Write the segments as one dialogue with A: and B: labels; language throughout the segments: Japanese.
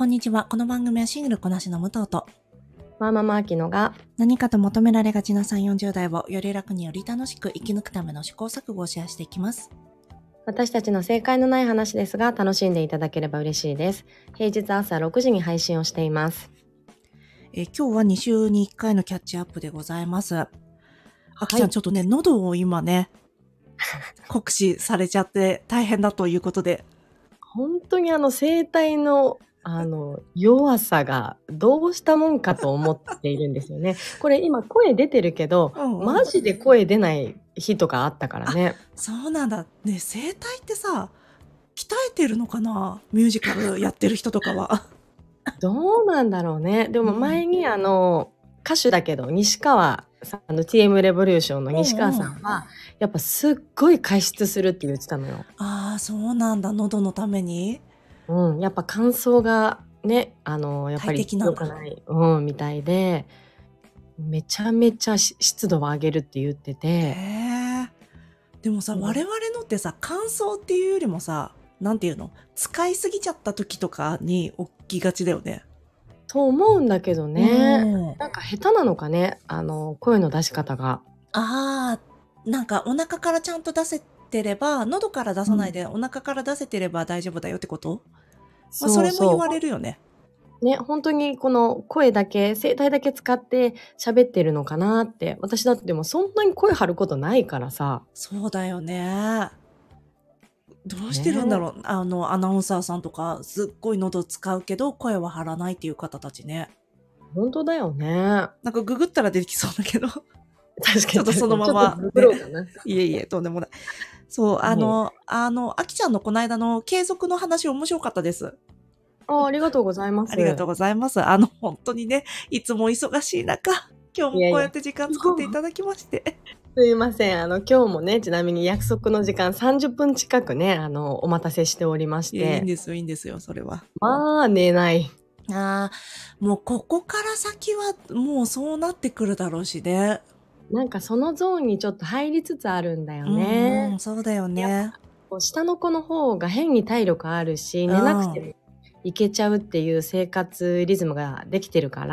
A: こんにちは。この番組はシングルこなしの武藤と
B: ママアキノが
A: 何かと求められがちな3、40代をより楽により楽しく生き抜くための試行錯誤をシェアしていきます。
B: 私たちの正解のない話ですが楽しんでいただければ嬉しいです。平日朝6時に配信をしています。
A: 今日は2週に1回のキャッチアップでございます。あきちゃん、ちょっとね、喉を今ね、酷使されちゃって大変だということで。
B: 本当に声帯の弱さがどうしたもんかと思っているんですよね。これ今声出てるけど、マジで声出ない日とかあったからね。
A: そうなんだ。ね、声帯ってさ、鍛えてるのかな？ミュージカルやってる人とかは。
B: どうなんだろうね。でも前に歌手だけど西川さんの TM レボリューションの西川さんはやっぱすっごい加湿するって言ってたのよ。
A: ああ、そうなんだ。喉のために。
B: やっぱ乾燥がね、やっぱり良くない、みたいで、めちゃめちゃ湿度を上げるって言ってて。
A: でもさ、我々のってさ、乾燥っていうよりもさ、なんていうの？使いすぎちゃった時とかに起きがちだよね。
B: と思うんだけどね。なんか下手なのかね、声の出し方が。
A: なんかお腹からちゃんと出せてれば、喉から出さないでお腹から出せてれば大丈夫だよってこと？それも言われるよね。
B: ね、本当にこの声だけ、声帯だけ使って喋ってるのかなって。私だってでもそんなに声張ることないからさ。
A: そうだよね。どうしてるんだろう、アナウンサーさんとか、すっごい喉使うけど、声は張らないっていう方たちね。
B: 本当だよね。
A: なんかググったら出てきそうだけど。
B: 確かに。
A: ちょっとそのまま、
B: ググろうかな。
A: いえいえ、とんでもない。そう、あきちゃんのこの間の継続の話面白かったです。
B: ありがとうございます。
A: ありがとうございます。本当にね、いつも忙しい中、今日もこうやって時間作っていただきまして。
B: すいません。今日もね、ちなみに約束の時間30分近くね、お待たせしておりまして。
A: いいんですよ、いいんですよ、それは。
B: まあ、寝ない。
A: もうここから先はもうそうなってくるだろうしね。
B: なんかそのゾーンにちょっと入りつつあるんだよね。
A: そうだよね。
B: 下の子の方が変に体力あるし、寝なくてもいけちゃうっていう生活リズムができてるから、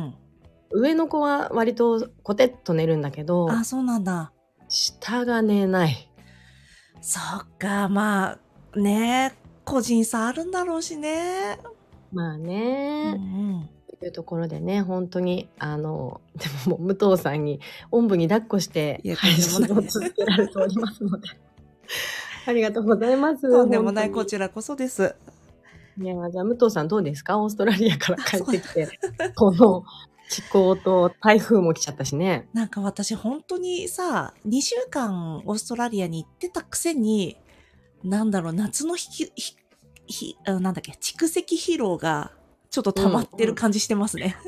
B: 上の子は割とコテッと寝るんだけど、
A: そうなんだ。
B: 下が寝ない。
A: そっか、まあね、個人差あるんだろうしね。
B: まあね、というところでね、本当にでももう武藤さんにおんぶに抱っこして配信を続けられておりますのでありがとうございます。
A: とんでもない、こちらこそです。
B: じゃあ武藤さんどうですか？オーストラリアから帰ってきてこの気候と台風も来ちゃったしね。
A: なんか私本当にさ、2週間オーストラリアに行ってたくせに、なんだろう、夏のなんだっけ、蓄積疲労がちょっと溜まってる感じしてますね。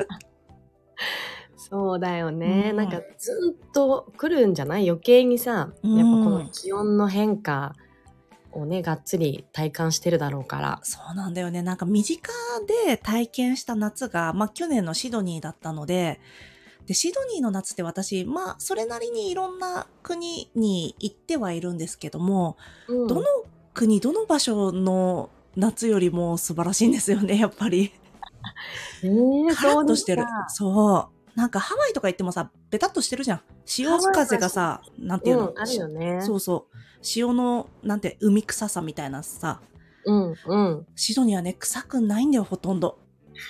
B: そうだよね。なんかずっと来るんじゃない？余計にさ、やっぱこの気温の変化をね、がっつり体感してるだろうから。
A: そうなんだよね。なんか身近で体験した夏が、去年のシドニーだったので、シドニーの夏って私、それなりにいろんな国に行ってはいるんですけども、どの国、どの場所の夏よりも素晴らしいんですよね、やっぱり。カラッとしてる。そう。なんかハワイとか行ってもさ、ベタっとしてるじゃん。潮風がさ、なんていうの、
B: あるよね。
A: そうそう。潮の、海臭さみたいなさ。シドニーはね、臭くないんだよ、ほとんど。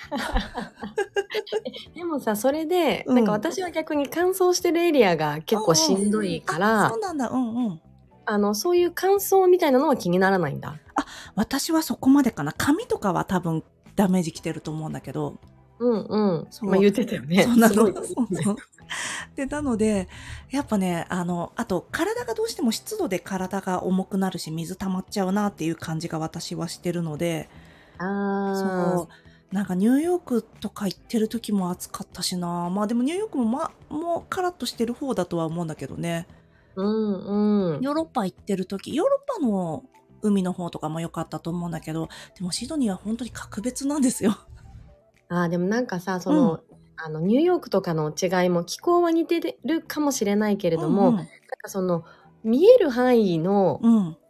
B: でもさ、それで、なんか私は逆に乾燥してるエリアが結構しんどいから、
A: そうなんだ、
B: そういう乾燥みたいなのは気にならないんだ。
A: 私はそこまでかな。髪とかは多分ダメージきてると思うんだけど。
B: 言ってたよね。
A: そうなの。で、なので、やっぱね、あと、体がどうしても湿度で体が重くなるし、水溜まっちゃうなっていう感じが私はしてるので、そう。なんかニューヨークとか行ってる時も暑かったしな。でもニューヨークももうカラッとしてる方だとは思うんだけどね。ヨーロッパ行ってる時、ヨーロッパの海の方とかも良かったと思うんだけど、でもシドニーは本当に格別なんですよ。
B: でもなんかさ、ニューヨークとかの違いも気候は似てるかもしれないけれども、なんか見える範囲の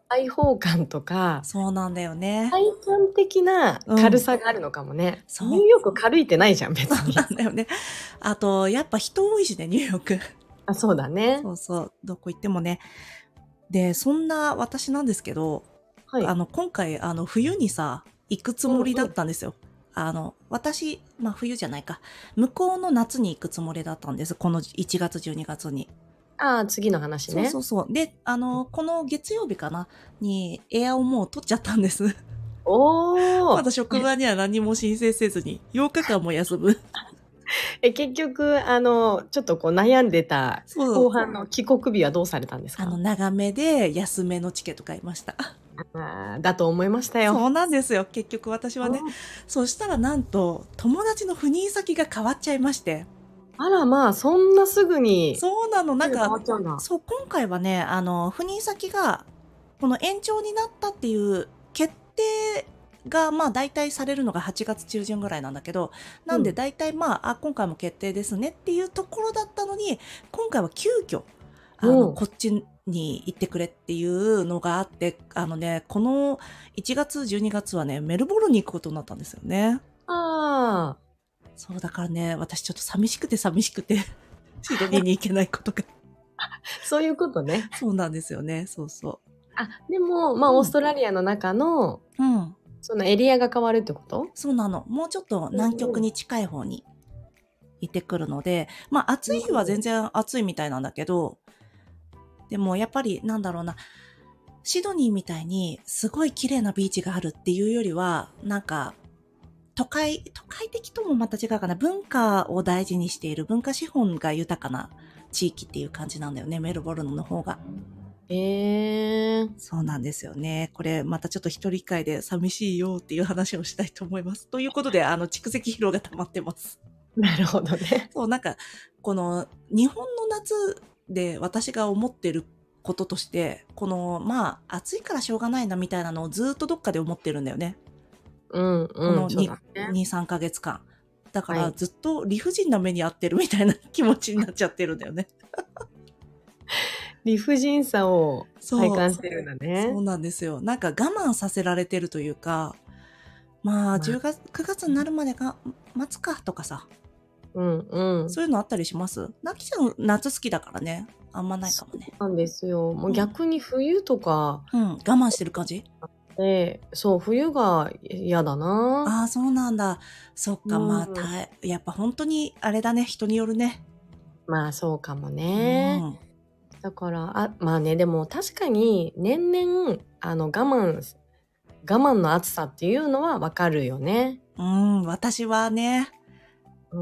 B: 開放感とか、
A: そうなんだよね。
B: 体感的な
A: うん。
B: 軽さがあるのかもね。
A: そう。
B: ニューヨーク軽いってないじゃん、別
A: そうな
B: に。
A: んだよね。あと、やっぱ人多いしね、ニューヨーク。
B: あ、そうだね。
A: そうそう。どこ行ってもね。で、そんな私なんですけど、
B: はい。
A: 今回、冬にさ、行くつもりだっ
B: うんうん。
A: たんですよ。私、まあ冬じゃないか。向こうの夏に行くつもりだったんです。この1月、12月に。
B: ああ、次の話
A: そうそ
B: ね。
A: うそう。で、この月曜日かなに、エアをもう取っちゃったんです。
B: おー。
A: まだ職場には何も申請せずに、8日間も休む。
B: 結局、ちょっとこう悩んでた
A: そう。
B: 後半の帰国日はどうされたんですか？
A: 長めで安めのチケット買いました。
B: だと思いましたよ。
A: そうなんですよ。結局私はね。
B: うん。
A: そしたらなんと、友達の赴任先が変わっちゃいまして。
B: あら、まあ、そんなすぐに、
A: そうなの。
B: すぐ変わっちゃうんだ。
A: そう、今回はね、赴任先が、この延長になったっていう決定が、まあ大体されるのが8月中旬ぐらいなんだけど、なんで
B: うん。
A: 大体まあ、今回も決定ですねっていうところだったのに、今回は急遽、
B: うん。
A: こっちに行ってくれっていうのがあって、この1月、12月はね、メルボルンに行くことになったんですよね。
B: ああ。
A: そうだからね、私ちょっと寂しくてシドニーに行けないことが。
B: そういうことね。
A: そうなんですよね。そうそ
B: あ、でも、まあ、
A: う。
B: オーストラリアの中の、
A: うん。うん。
B: そのエリアが変わるってこと？
A: そうなの。もうちょっと南
B: うんうん。
A: 極に近い方に行ってくるので、まあ暑い日は
B: うん。
A: 全然暑いみたいなんだけど、でもやっぱりなんだろうな、シドニーみたいにすごい綺麗なビーチがあるっていうよりは、なんか都会的ともまた違うかな。文化を大事にしている文化資本が豊かな地域っていう感じなんだよね、メルボルンの方が。
B: ええ。
A: そうなんですよね。これまたちょっと一人会で寂しいよっていう話をしたいと思います。ということで、蓄積疲労が溜まってます。
B: なるほどね。
A: そう、なんか、この日本の夏で私が思ってることとして、この、まあ、暑いからしょうがないなみたいなのをずっとどっかで思ってるんだよね。
B: うんうん、
A: この
B: そうだね。
A: 2、3ヶ月間。だか
B: はい。
A: らずっと理不尽な目に遭ってるみたいな気持ちになっちゃってるんだよね。
B: 理不尽さを体
A: そう、
B: 感してるんだね。
A: そうなんですよ。なんか我慢させられてるというか、まあ、
B: まあ、
A: 10月、9月になるまでが待つかとかさ、
B: うんうん。
A: そういうのあったりします？なきちゃん夏好きだからね。あんまない
B: そ
A: かもね。
B: うなんですよ。もう
A: うん。
B: 逆に冬とか
A: うん、我慢してる感じ？
B: そう、冬が嫌だな。
A: ああ、そうなんだ。そっか、まあ、
B: うん。
A: やっぱ本当にあれだね、人によるね。
B: まあ、そうかも
A: う
B: ね。
A: ん。
B: だから、まあね、でも確かに年々、我慢の暑さっていうのはわかるよね。
A: うん、私はね、
B: うん。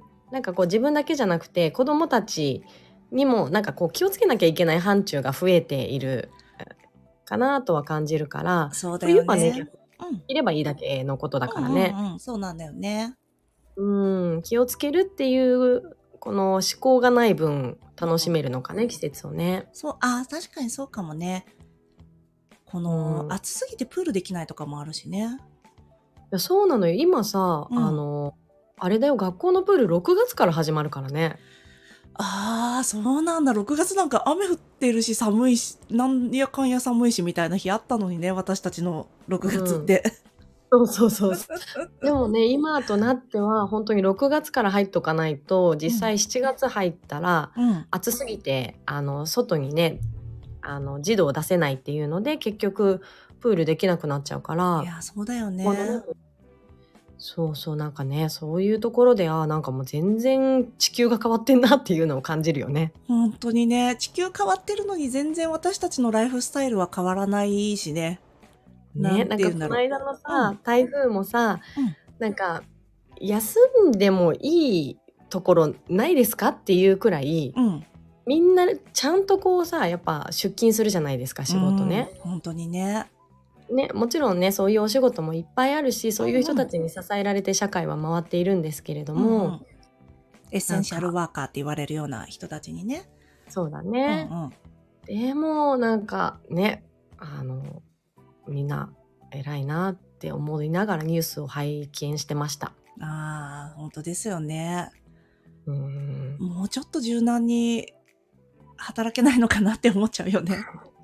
B: なんかこう自分だけじゃなくて、子供たちにもなんかこう気をつけなきゃいけない範疇が増えているかなとは感じるから、
A: そうだ
B: 冬はね、
A: よね。
B: 逆に
A: うん。
B: いればいいだけのことだ
A: うん
B: からね。
A: うんうん、そうなんだよね。
B: 気をつけるっていう、この思考がない分、楽し
A: うん。
B: めるのかね、季節をね。
A: そう、確かにそうかもね。こ
B: う
A: の、
B: ん。い
A: 暑すぎてプールできないとかもあるしね。
B: や、そうなのよ。今さ、
A: うん。
B: あれだよ、学校のプール6月から始まるからね。
A: ああ、そうなんだ。6月なんか雨降ってるし寒いし、なんやかんや寒いしみたいな日あったのにね、私たちの6月っ
B: うん。
A: て。
B: そうそうそうそう。でもね、今となっては本当に6月から入っとかないと、
A: うん。
B: 実際7月入ったら、
A: うん。
B: 暑すぎて、外にね、児童を出せないっていうので、結局プールできなくなっちゃうから、
A: いや、そうだよ
B: このね、
A: ね。
B: そうそう、なんかね、そういうところで、なんかもう全然地球が変わってんなっていうのを感じるよね。
A: 本当にね、地球変わってるのに全然私たちのライフスタイルは変わらないしね。な
B: ね、
A: ん
B: なんか
A: て言うんだろ
B: この間の
A: う。うん。
B: さ、台風もさ、
A: うん。
B: なんか、休んでもいいところないですかっていうくらい、
A: うん。
B: みんなちゃんとこうさ、やっぱ出勤するじゃないですか、
A: う
B: 仕事
A: ん。
B: ね。
A: 本当にね。
B: ね、もちろんね、そういうお仕事もいっぱいあるし、そういう人
A: うんうん。
B: たちに支えられて社会は回っているんですけれども、
A: うんうん。エッセンシャル
B: なんか、
A: ワーカーって言われるような人たちにね。
B: そうだ
A: うん
B: ね。
A: うん。
B: でも、なんかね、みんな偉いなって思いながらニュースを拝見してました。
A: ああ、本当ですよね。
B: うーん。
A: もうちょっと柔軟に働けないのかなって思っちゃうよね。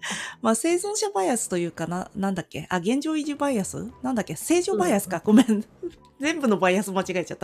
A: まあ、生存者バイアスというかなんだっけ、現状維持バイアスなんだっけ、正常バイアスか。ごめん。全部のバイアス間違えちゃった。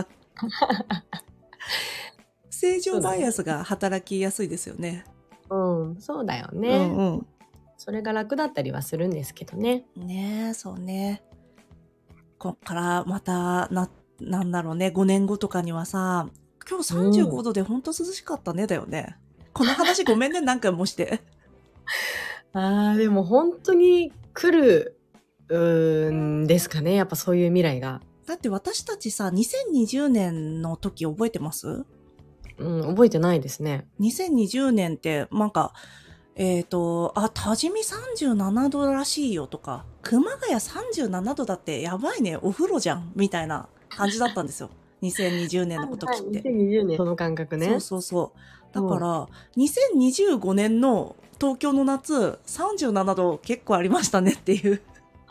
A: 正常バイアスが働きやすいですよね。
B: そうだよね。それが楽だったりはするんですけどね。
A: ねえ、そうね。こっからまた、なんだろうね、5年後とかにはさ、今日35度でほんと涼しかったねだよね。この話ごめんね、何回もして。
B: でも本当に来るんですかね、やっぱそういう未来が。
A: だって私たちさ、2020年の時覚えてます？
B: 覚えてないですね。
A: 2020年って、なんか、多治見37度らしいよとか、熊谷37度だってやばいね、お風呂じゃん、みたいな感じだったんですよ。2020年の時って。
B: 2020年、その感覚ね。
A: そう。だから、2025年の東京の夏、37度結構ありましたねっていう。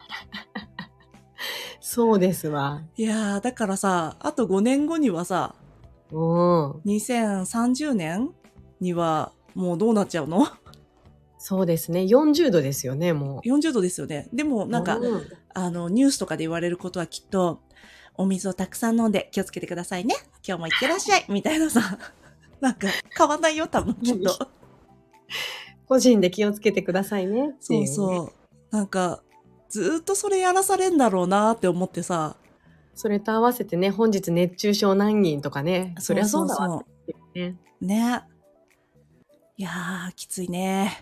B: そうですわ。
A: いやー、だからさ、あと5年後にはさ、2030年にはもうどうなっちゃうの？
B: そうですね。40度ですよね、もう。
A: 40度ですよね。でもなんか、ニュースとかで言われることはきっと、お水をたくさん飲んで気をつけてくださいね。今日もいってらっしゃい。みたいなさ、なんか変わんないよ、多分きっと。
B: 個人で気をつけてくださいね。
A: そう。なんか、ずっとそれやらされんだろうなって思ってさ。
B: それと合わせてね、本日熱中症何人とかね。そりゃそうだわってね。
A: ね。いやー、きついね。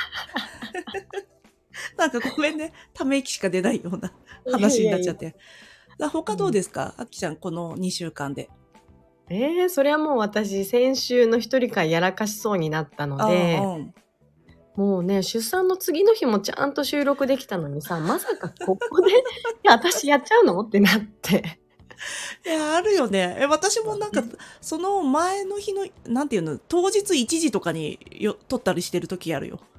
A: なんかごめんね。ため息しか出ないような話になっちゃって。他どうですか？あきちゃん、この2週間で。
B: それはもう私、先週の一人会やらかしそうになったので、もうね、出産の次の日もちゃんと収録できたのにさ、まさかここで私やっちゃうのってなって。
A: いや、あるよね。私もなんか、その前の日の、なんていうの、当日1時とかに撮ったりしてる時あるよ。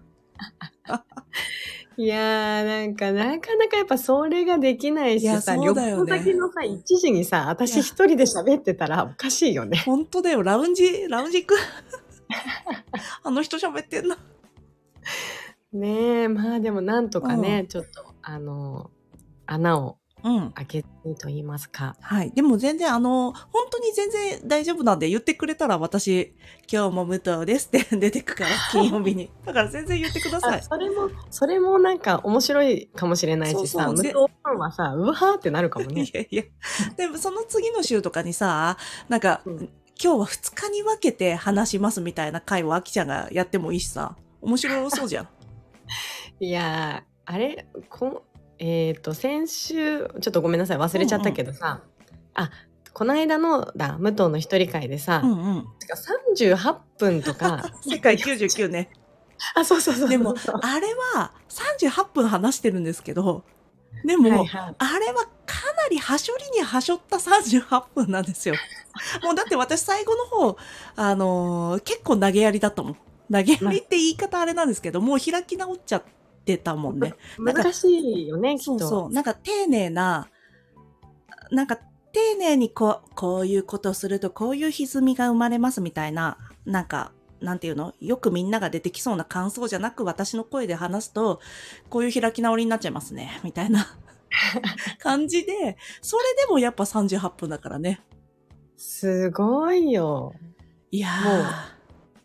B: いやー、なんかなかなかやっぱそれができないしさ、旅行先のさ、1時にさ、私一人で喋ってたらおかしいよね。
A: 本当だよ、ラウンジ行く。あの人喋ってんの。
B: ねえ、まあでもなんとかね、ちょっと、穴を開けてと言いますか。
A: はい。でも全然本当に全然大丈夫なんで言ってくれたら私、今日も武藤ですって出てくから、金曜日に。だから全然言ってください。
B: それもなんか面白いかもしれないしさ、武藤さんはさ、うわーってなるかもね。
A: いや。でもその次の週とかにさ、なんか、今日は2日に分けて話しますみたいな回をあきちゃんがやってもいいしさ、面白そうじゃん。
B: いやー、あれ、先週、ちょっとごめんなさい、忘れちゃったけどさ、この間の武藤の一人会でさ、38分とか。
A: 世界99ね。
B: そう。
A: でも、あれは38分話してるんですけど、でも、あれはかなりはしょりにはしょった38分なんですよ。もうだって私最後の方、結構投げやりだったもん。投げやりって言い方あれなんですけど、もう開き直っちゃってたもんね。
B: 難しいよね、きっと。
A: そう。なんか丁寧にこういうことをするとこういう歪みが生まれますみたいな、なんか、なんていうの？よくみんなが出てきそうな感想じゃなく私の声で話すと、こういう開き直りになっちゃいますね、みたいな感じで、それでもやっぱ38分だからね。
B: すごいよ。
A: いや
B: ー。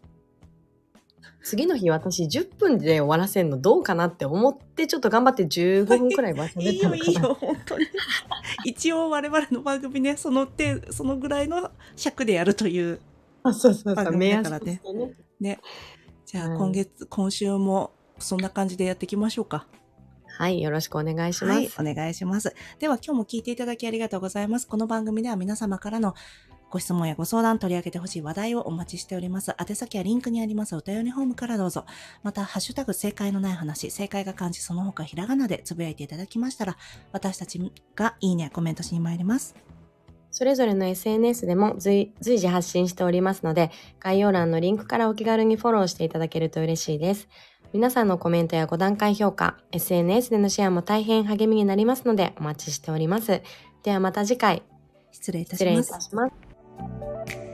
B: 次の日私10分で終わらせるのどうかなって思ってちょっと頑張って15分くらいは喋ったのかな。
A: いいよ、本当に。一応我々の番組ね、そのぐらいの尺でやるという番組だからね。ね。じゃあ今週もそんな感じでやっていきましょうか。
B: はい、よろしくお願いします。
A: はい、お願いします。では今日も聞いていただきありがとうございます。この番組では皆様からのご質問やご相談、取り上げてほしい話題をお待ちしております。宛先はリンクにありますお便りフォームからどうぞ。また、ハッシュタグ正解のない話、正解が漢字その他ひらがなでつぶやいていただきましたら、私たちがいいねやコメントしに参ります。
B: それぞれの SNS でも随時発信しておりますので、概要欄のリンクからお気軽にフォローしていただけると嬉しいです。皆さんのコメントや5段階評価、SNS でのシェアも大変励みになりますのでお待ちしております。ではまた次回。
A: 失礼いたします。
B: 失礼いたします。